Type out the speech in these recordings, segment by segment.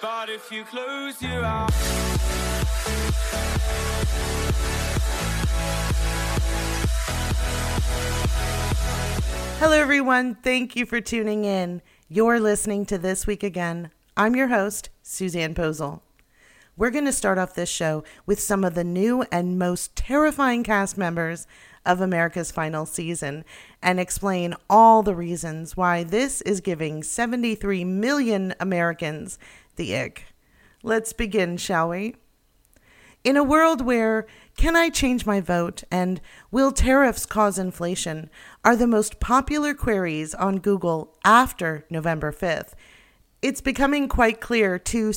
But if you close your eyes. Hello, everyone. Thank you for tuning in. You're listening to This Week Again. I'm your host, Suzanne Posel. We're going to start off this show with some of the new and most terrifying cast members of America's final season and explain all the reasons why this is giving 73 million Americans the ick. Let's begin, shall we? In a world where "can I change my vote" and "will tariffs cause inflation" are the most popular queries on Google after November 5th, it's becoming quite clear to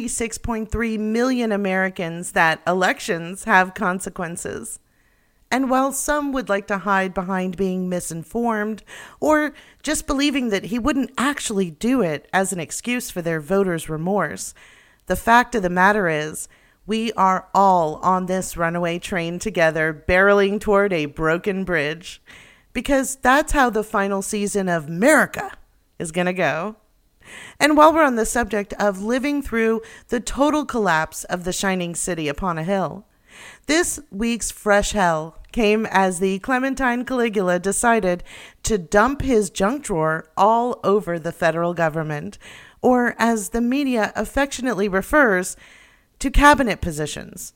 76.3 million Americans that elections have consequences. And while some would like to hide behind being misinformed or just believing that he wouldn't actually do it as an excuse for their voters' remorse, the fact of the matter is, we are all on this runaway train together, barreling toward a broken bridge, because that's how the final season of America is going to go. And while we're on the subject of living through the total collapse of the shining city upon a hill, this week's fresh hell came as the Clementine Caligula decided to dump his junk drawer all over the federal government, or as the media affectionately refers, to cabinet positions.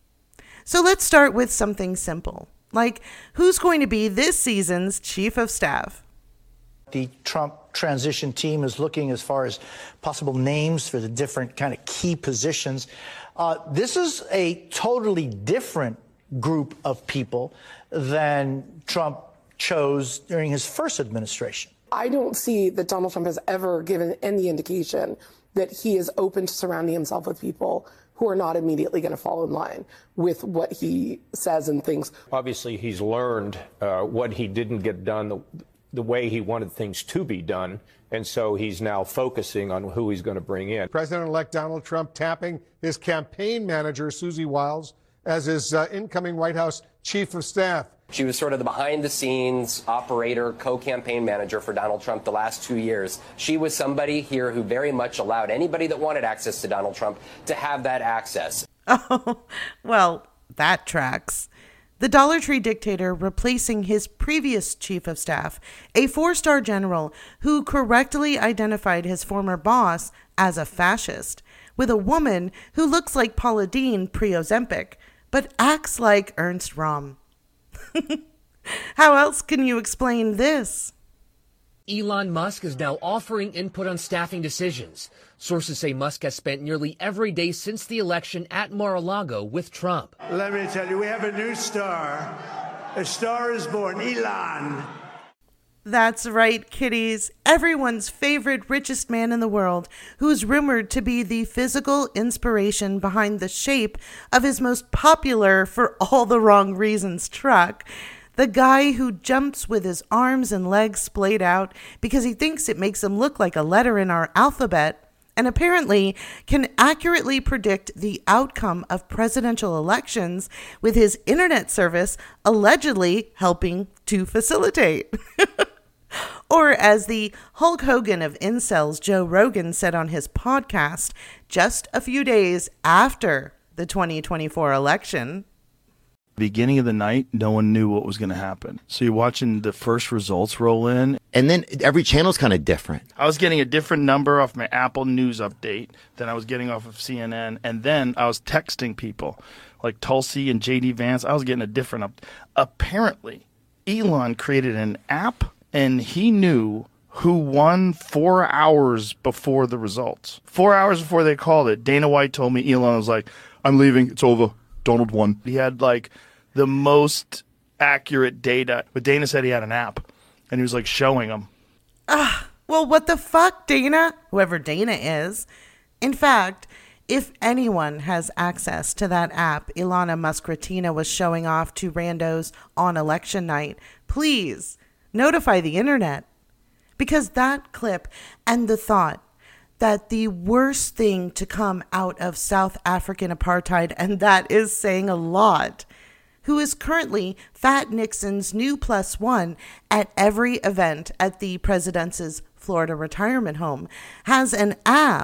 So let's start with something simple, like who's going to be this season's chief of staff? The Trump transition team is looking as far as possible names for the different kind of key positions. This is a totally different group of people than Trump chose during his first administration. I don't see that Donald Trump has ever given any indication that he is open to surrounding himself with people who are not immediately going to fall in line with what he says and thinks. Obviously, he's learned what he didn't get done the way he wanted things to be done, and so he's now focusing on who he's going to bring in. President-elect Donald Trump tapping his campaign manager, Susie Wiles, as his incoming White House chief of staff. She was sort of the behind-the-scenes operator, co-campaign manager for Donald Trump the last 2 years. She was somebody here who very much allowed anybody that wanted access to Donald Trump to have that access. Oh, well, that tracks. The Dollar Tree dictator replacing his previous chief of staff, a 4-star general who correctly identified his former boss as a fascist, with a woman who looks like Paula Deen pre-Ozempic, but acts like Ernst Röhm. How else can you explain this? Elon Musk is now offering input on staffing decisions. Sources say Musk has spent nearly every day since the election at Mar-a-Lago with Trump. Let me tell you, we have a new star. A star is born, Elon. That's right, kiddies. Everyone's favorite richest man in the world, who's rumored to be the physical inspiration behind the shape of his most popular for all the wrong reasons truck. The guy who jumps with his arms and legs splayed out because he thinks it makes him look like a letter in our alphabet, and apparently can accurately predict the outcome of presidential elections with his internet service allegedly helping to facilitate. Or as the Hulk Hogan of incels, Joe Rogan, said on his podcast just a few days after the 2024 election. Beginning of the night, no one knew what was going to happen. So you're watching the first results roll in. And then every channel's kind of different. I was getting a different number off my Apple News update than I was getting off of CNN. And then I was texting people like Tulsi and JD Vance. I was getting a different update. Apparently, Elon created an app and he knew who won 4 hours before the results. 4 hours before they called it, Dana White told me Elon was like, "I'm leaving. It's over. Donald won." He had like the most accurate data. But Dana said he had an app and he was like showing them. Well, what the fuck, Dana? Whoever Dana is. In fact, if anyone has access to that app Ilana Muskratina was showing off to randos on election night, please notify the internet. Because that clip and the thought that the worst thing to come out of South African apartheid, and that is saying a lot, who is currently Fat Nixon's new +1 at every event at the president's Florida retirement home, has an app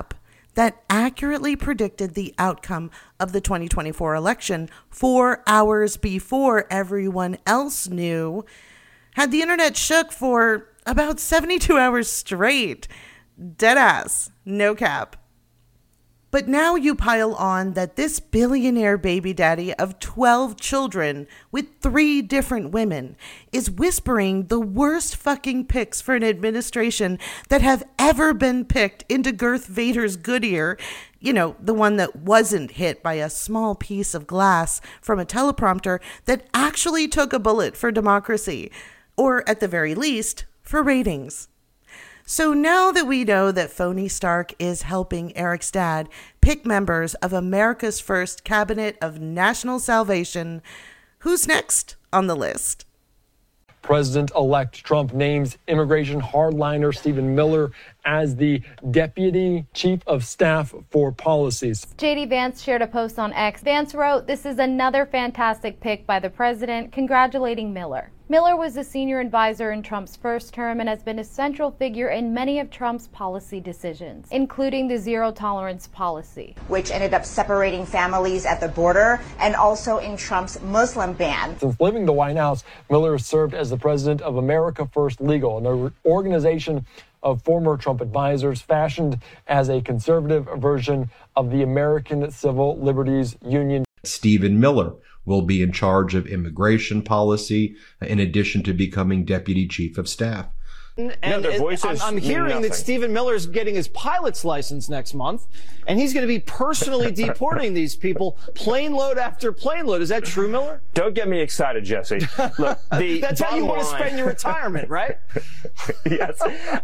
that accurately predicted the outcome of the 2024 election 4 hours before everyone else knew, had the internet shook for about 72 hours straight. Deadass, no cap. But now you pile on that this billionaire baby daddy of 12 children with 3 different women is whispering the worst fucking picks for an administration that have ever been picked into Darth Vader's good ear. You know, the one that wasn't hit by a small piece of glass from a teleprompter that actually took a bullet for democracy, or at the very least, for ratings. So now that we know that Phony Stark is helping Eric's dad pick members of America's first cabinet of national salvation, who's next on the list? President-elect Trump names immigration hardliner Stephen Miller as the Deputy Chief of Staff for Policies. J.D. Vance shared a post on X. Vance wrote, "This is another fantastic pick by the president, congratulating Miller." Miller was a senior advisor in Trump's first term and has been a central figure in many of Trump's policy decisions, including the zero-tolerance policy, which ended up separating families at the border, and also in Trump's Muslim ban. Since leaving the White House, Miller served as the president of America First Legal, an organization of former Trump advisors fashioned as a conservative version of the American Civil Liberties Union. Stephen Miller will be in charge of immigration policy, in addition to becoming Deputy Chief of Staff. And I'm hearing that Stephen Miller's getting his pilot's license next month, and he's going to be personally deporting these people plane load after plane load. Is that true, Miller? Don't get me excited, Jesse. Look, that's how you want to spend your retirement, right? Yes.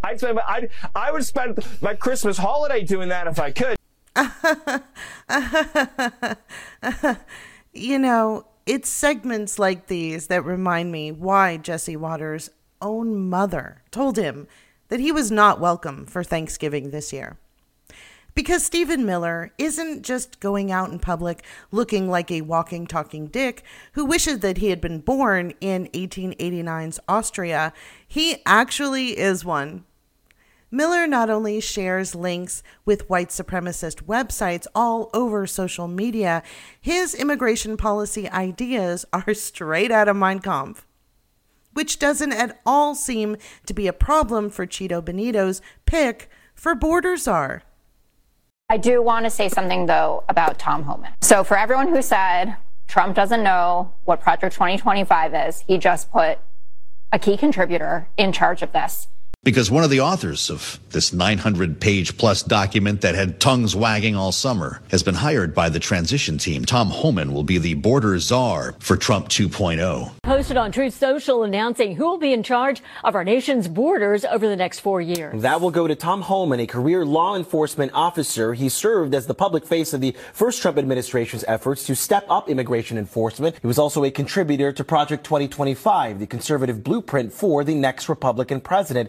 I would spend my Christmas holiday doing that if I could. You know, it's segments like these that remind me why Jesse Watters' own mother told him that he was not welcome for Thanksgiving this year. Because Stephen Miller isn't just going out in public looking like a walking, talking dick who wishes that he had been born in 1889's Austria. He actually is one. Miller not only shares links with white supremacist websites all over social media, his immigration policy ideas are straight out of Mein Kampf, which doesn't at all seem to be a problem for Cheeto Benito's pick for border czar. I do want to say something, though, about Tom Homan. So for everyone who said Trump doesn't know what Project 2025 is, he just put a key contributor in charge of this. Because one of the authors of this 900-page plus document that had tongues wagging all summer has been hired by the transition team. Tom Homan will be the border czar for Trump 2.0. Posted on Truth Social announcing who will be in charge of our nation's borders over the next 4 years. That will go to Tom Homan, a career law enforcement officer. He served as the public face of the first Trump administration's efforts to step up immigration enforcement. He was also a contributor to Project 2025, the conservative blueprint for the next Republican president.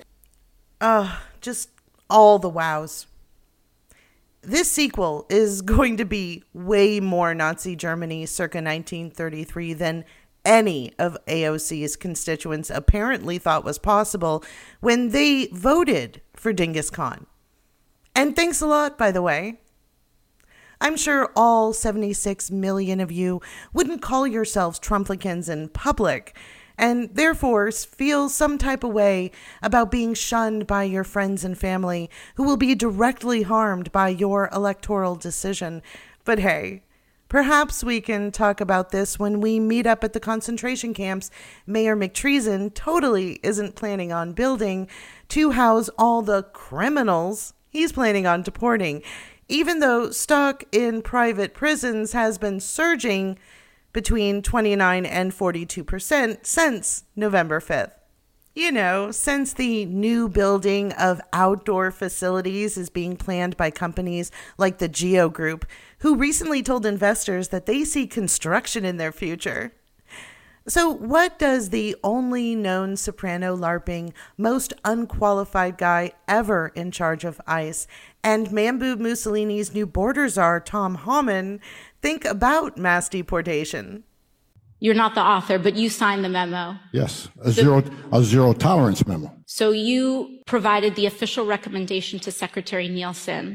Just all the wows. This sequel is going to be way more Nazi Germany circa 1933 than any of AOC's constituents apparently thought was possible when they voted for Genghis Khan. And thanks a lot, by the way. I'm sure all 76 million of you wouldn't call yourselves Trumplicans in public, and therefore feel some type of way about being shunned by your friends and family who will be directly harmed by your electoral decision. But hey, perhaps we can talk about this when we meet up at the concentration camps Mayor McTreason totally isn't planning on building to house all the criminals he's planning on deporting, even though stock in private prisons has been surging between 29 and 42% since November 5th. You know, since the new building of outdoor facilities is being planned by companies like the Geo Group, who recently told investors that they see construction in their future. So what does the only known soprano LARPing, most unqualified guy ever in charge of ICE, and Mahmoud Mussolini's new border czar, Tom Homan, think about mass deportation? You're not the author, but you signed the memo. Yes, a zero tolerance memo. So you provided the official recommendation to Secretary Nielsen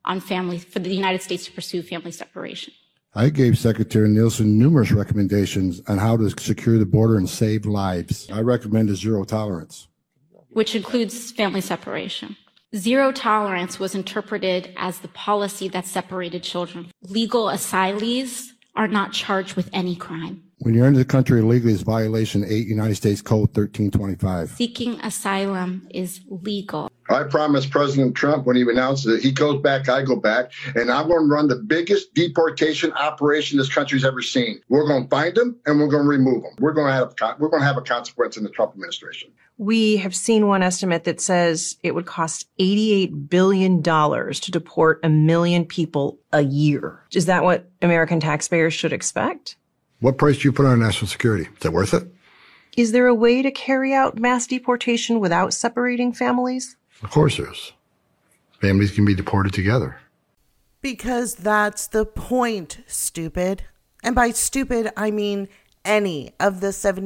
on for the United States to pursue family separation. I gave Secretary Nielsen numerous recommendations on how to secure the border and save lives. I recommended zero tolerance, which includes family separation. Zero tolerance was interpreted as the policy that separated children. Legal asylees are not charged with any crime. When you enter the country illegally, it's violation 8 United States Code 1325. Seeking asylum is legal. I promised President Trump when he announced that he goes back, I go back, and I'm going to run the biggest deportation operation this country's ever seen. We're going to find them and we're going to remove them. We're going to have a consequence in the Trump administration. We have seen one estimate that says it would cost $88 billion to deport 1 million people a year. Is that what American taxpayers should expect? What price do you put on national security? Is that worth it? Is there a way to carry out mass deportation without separating families? Of course there is. Families can be deported together. Because that's the point, stupid. And by stupid, I mean any of the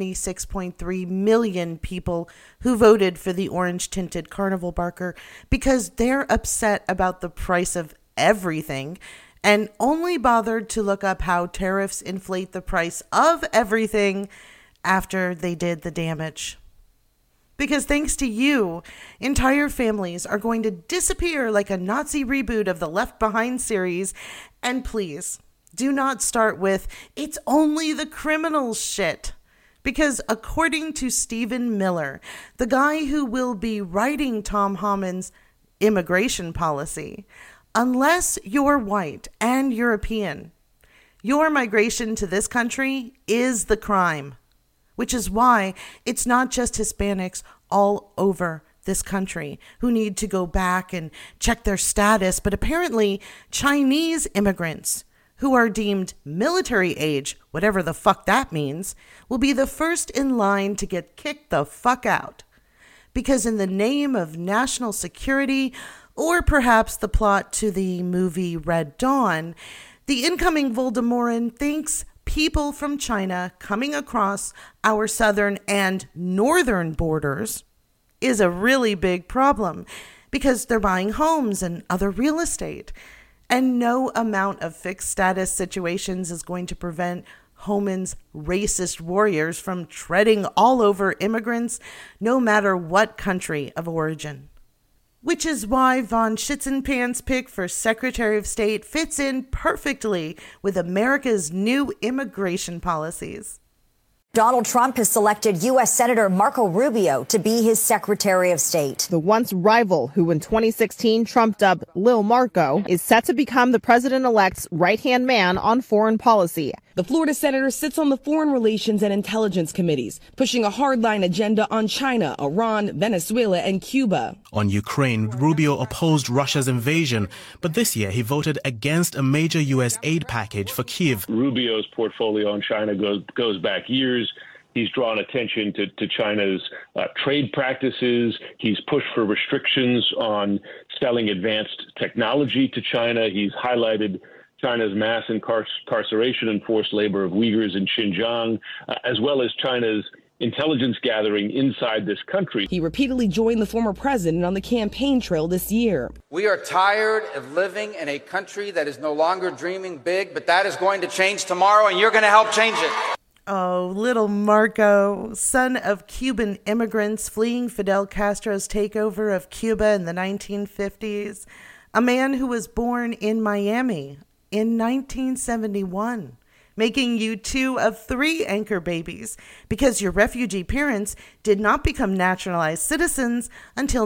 76.3 million people who voted for the orange-tinted carnival barker because they're upset about the price of everything and only bothered to look up how tariffs inflate the price of everything after they did the damage. Because thanks to you, entire families are going to disappear like a Nazi reboot of the Left Behind series. And please, do not start with, it's only the criminals shit. Because according to Stephen Miller, the guy who will be writing Tom Homan's immigration policy, unless you're white and European, your migration to this country is the crime. Which is why it's not just Hispanics all over this country who need to go back and check their status, but apparently Chinese immigrants who are deemed military age, whatever the fuck that means, will be the first in line to get kicked the fuck out. Because in the name of national security, or perhaps the plot to the movie Red Dawn, the incoming Voldemortin thinks people from China coming across our southern and northern borders is a really big problem because they're buying homes and other real estate. And no amount of fixed status situations is going to prevent Homan's racist warriors from treading all over immigrants, no matter what country of origin. Which is why Von Schitzenpants' pick for Secretary of State fits in perfectly with America's new immigration policies. Donald Trump has selected U.S. Senator Marco Rubio to be his Secretary of State. The once rival, who in 2016 Trump dubbed Lil Marco, is set to become the president-elect's right-hand man on foreign policy. The Florida senator sits on the Foreign Relations and Intelligence Committees, pushing a hardline agenda on China, Iran, Venezuela, and Cuba. On Ukraine, Rubio opposed Russia's invasion, but this year he voted against a major U.S. aid package for Kyiv. Rubio's portfolio on China goes back years. He's drawn attention to China's trade practices. He's pushed for restrictions on selling advanced technology to China. He's highlighted China's mass incarceration and forced labor of Uyghurs in Xinjiang, as well as China's intelligence gathering inside this country. He repeatedly joined the former president on the campaign trail this year. We are tired of living in a country that is no longer dreaming big, but that is going to change tomorrow, and you're going to help change it. Oh, little Marco, son of Cuban immigrants fleeing Fidel Castro's takeover of Cuba in the 1950s. A man who was born in Miami in 1971, making you 2 of 3 anchor babies because your refugee parents did not become naturalized citizens until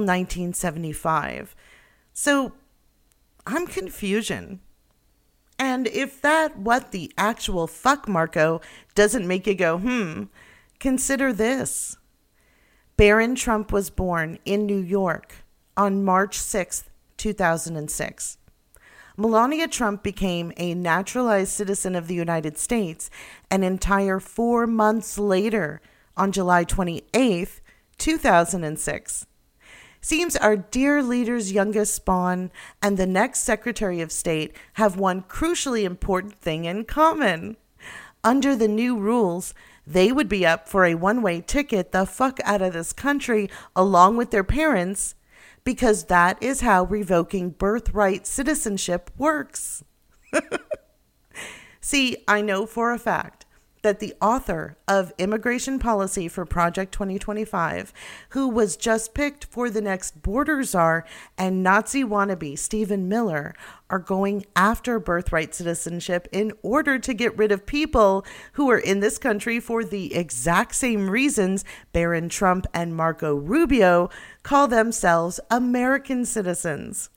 1975. So, I'm confusion. And if that what the actual fuck, Marco, doesn't make you go, consider this. Barron Trump was born in New York on March 6th, 2006. Melania Trump became a naturalized citizen of the United States an entire 4 months later on July 28th, 2006. Seems our dear leader's youngest spawn and the next Secretary of State have one crucially important thing in common. Under the new rules, they would be up for a one-way ticket the fuck out of this country along with their parents, because that is how revoking birthright citizenship works. See, I know for a fact that the author of Immigration Policy for Project 2025, who was just picked for the next border czar, and Nazi wannabe Stephen Miller are going after birthright citizenship in order to get rid of people who are in this country for the exact same reasons Barron Trump and Marco Rubio call themselves American citizens.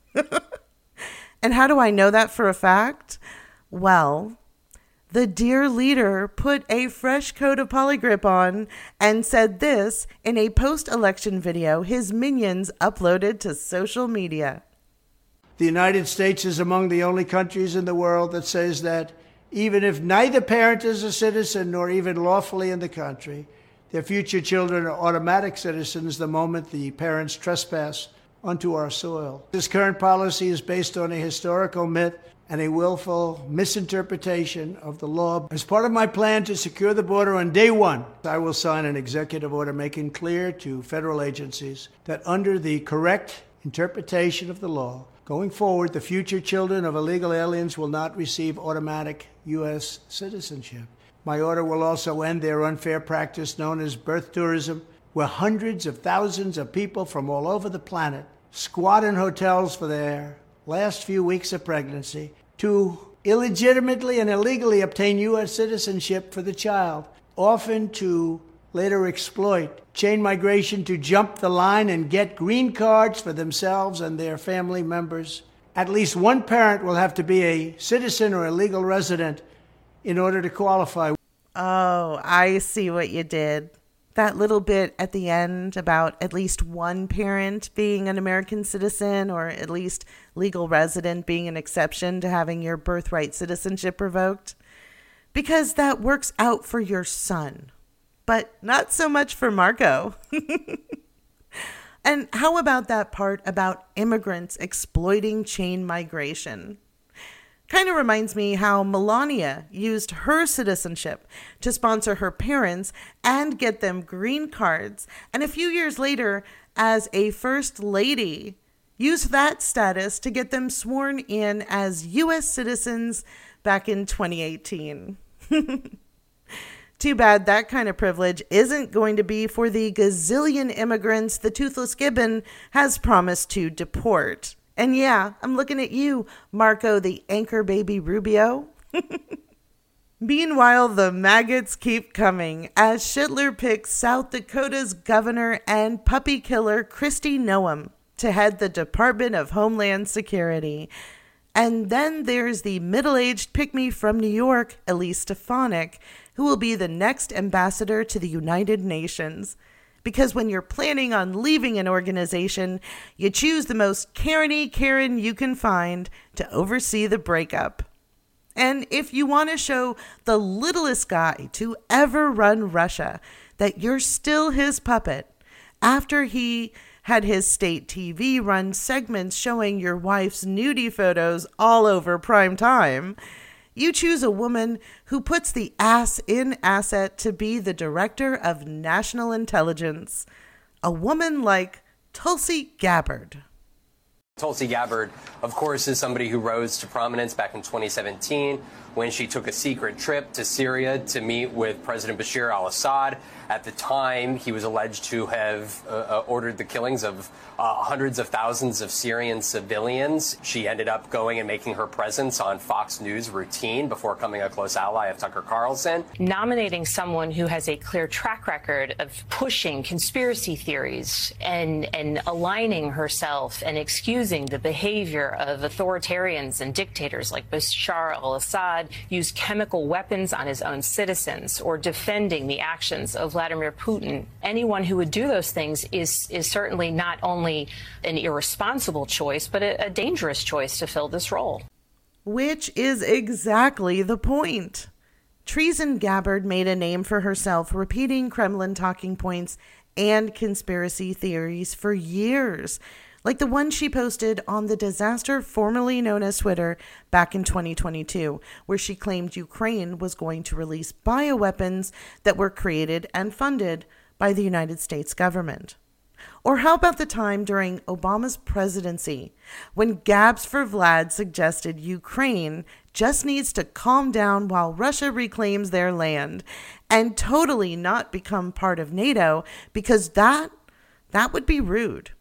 And how do I know that for a fact? Well, the dear leader put a fresh coat of polygrip on and said this in a post-election video his minions uploaded to social media. The United States is among the only countries in the world that says that even if neither parent is a citizen nor even lawfully in the country, their future children are automatic citizens the moment the parents trespass onto our soil. This current policy is based on a historical myth and a willful misinterpretation of the law. As part of my plan to secure the border on day one, I will sign an executive order making clear to federal agencies that under the correct interpretation of the law, going forward, the future children of illegal aliens will not receive automatic U.S. citizenship. My order will also end their unfair practice known as birth tourism, where hundreds of thousands of people from all over the planet squat in hotels for their last few weeks of pregnancy to illegitimately and illegally obtain U.S. citizenship for the child, often to later exploit chain migration to jump the line and get green cards for themselves and their family members. At least one parent will have to be a citizen or a legal resident in order to qualify. Oh, I see what you did. That little bit at the end about at least one parent being an American citizen or at least legal resident being an exception to having your birthright citizenship revoked. Because that works out for your son, but not so much for Marco. And how about that part about immigrants exploiting chain migration? Kind of reminds me how Melania used her citizenship to sponsor her parents and get them green cards. And a few years later, as a first lady, used that status to get them sworn in as U.S. citizens back in 2018. Too bad that kind of privilege isn't going to be for the gazillion immigrants the Toothless Gibbon has promised to deport. And yeah, I'm looking at you, Marco the anchor baby Rubio. Meanwhile, the maggots keep coming as Schittler picks South Dakota's governor and puppy killer Kristi Noem to head the Department of Homeland Security. And then there's the middle-aged pick-me from New York, Elise Stefanik, who will be the next ambassador to the United Nations. Because when you're planning on leaving an organization, you choose the most Karen-y Karen you can find to oversee the breakup. And if you want to show the littlest guy to ever run Russia that you're still his puppet, after he had his state TV run segments showing your wife's nudie photos all over prime time, you choose a woman who puts the ass in asset to be the director of national intelligence. A woman like Tulsi Gabbard. Tulsi Gabbard, of course, is somebody who rose to prominence back in 2017 when she took a secret trip to Syria to meet with President Bashar al-Assad. At the time, he was alleged to have ordered the killings of hundreds of thousands of Syrian civilians. She ended up going and making her presence on Fox News routine before becoming a close ally of Tucker Carlson. Nominating someone who has a clear track record of pushing conspiracy theories and aligning herself and excusing the behavior of authoritarians and dictators like Bashar al-Assad, use chemical weapons on his own citizens, or defending the actions of Vladimir Putin. Anyone who would do those things is certainly not only an irresponsible choice, but a dangerous choice to fill this role. Which is exactly the point. Treason Gabbard made a name for herself repeating Kremlin talking points and conspiracy theories for years, like the one she posted on the disaster formerly known as Twitter back in 2022, where she claimed Ukraine was going to release bioweapons that were created and funded by the United States government. Or how about the time during Obama's presidency when Gabs for Vlad suggested Ukraine just needs to calm down while Russia reclaims their land and totally not become part of NATO, because that would be rude.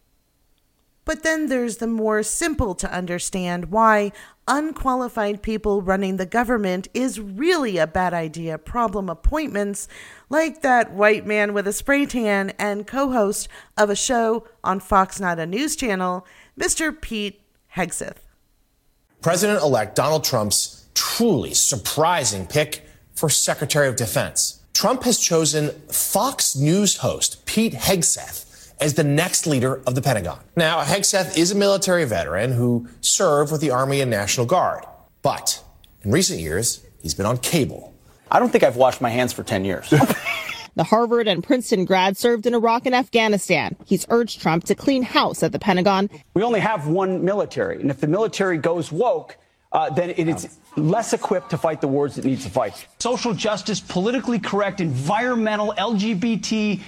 But then there's the more simple to understand why unqualified people running the government is really a bad idea problem appointments, like that white man with a spray tan and co-host of a show on Fox Not a News Channel, Mr. Pete Hegseth. President-elect Donald Trump's truly surprising pick for Secretary of Defense. Trump has chosen Fox News host Pete Hegseth as the next leader of the Pentagon. Now, Hegseth is a military veteran who served with the Army and National Guard. But in recent years, he's been on cable. I don't think I've washed my hands for 10 years. The Harvard and Princeton grad served in Iraq and Afghanistan. He's urged Trump to clean house at the Pentagon. We only have one military, and if the military goes woke, then it is less equipped to fight the wars it needs to fight. Social justice, politically correct, environmental, LGBT,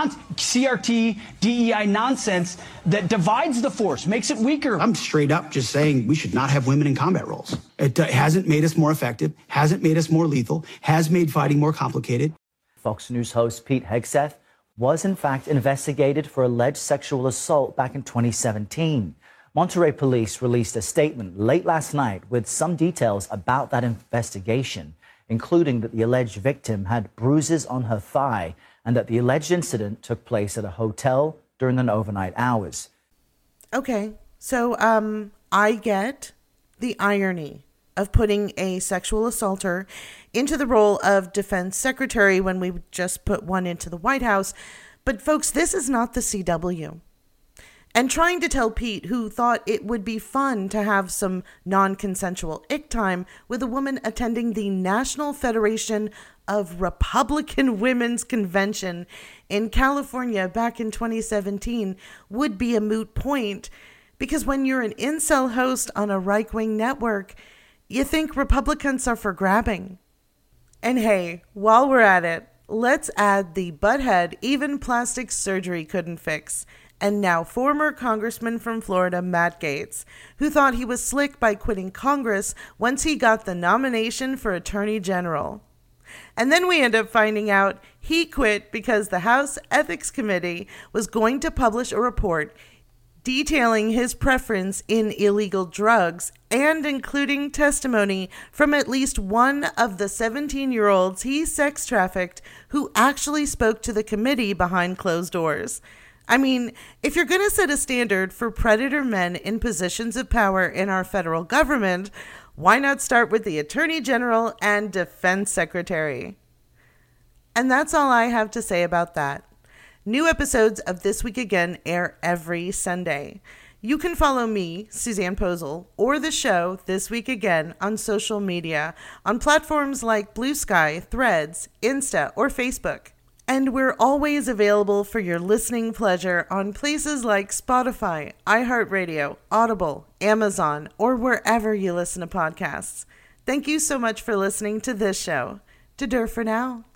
CRT, DEI nonsense that divides the force, makes it weaker. I'm straight up just saying we should not have women in combat roles. It hasn't made us more effective, hasn't made us more lethal, has made fighting more complicated. Fox News host Pete Hegseth was in fact investigated for alleged sexual assault back in 2017. Monterey police released a statement late last night with some details about that investigation, including that the alleged victim had bruises on her thigh and that the alleged incident took place at a hotel during the overnight hours. Okay, so I get the irony of putting a sexual assaulter into the role of defense secretary when we just put one into the White House. But folks, this is not the CW. And trying to tell Pete, who thought it would be fun to have some non-consensual ick time with a woman attending the National Federation of Republican Women's Convention in California back in 2017 would be a moot point, because when you're an incel host on a right-wing network, you think Republicans are for grabbing. And hey, while we're at it, let's add the butthead even plastic surgery couldn't fix, and now former Congressman from Florida, Matt Gaetz, who thought he was slick by quitting Congress once he got the nomination for Attorney General. And then we end up finding out he quit because the House Ethics Committee was going to publish a report detailing his preference in illegal drugs and including testimony from at least one of the 17-year-olds he sex trafficked who actually spoke to the committee behind closed doors. I mean, if you're going to set a standard for predator men in positions of power in our federal government, why not start with the Attorney General and Defense Secretary? And that's all I have to say about that. New episodes of This Week Again air every Sunday. You can follow me, Suzanne Posel, or the show This Week Again on social media on platforms like Blue Sky, Threads, Insta, or Facebook. And we're always available for your listening pleasure on places like Spotify, iHeartRadio, Audible, Amazon, or wherever you listen to podcasts. Thank you so much for listening to this show. To Dur for now.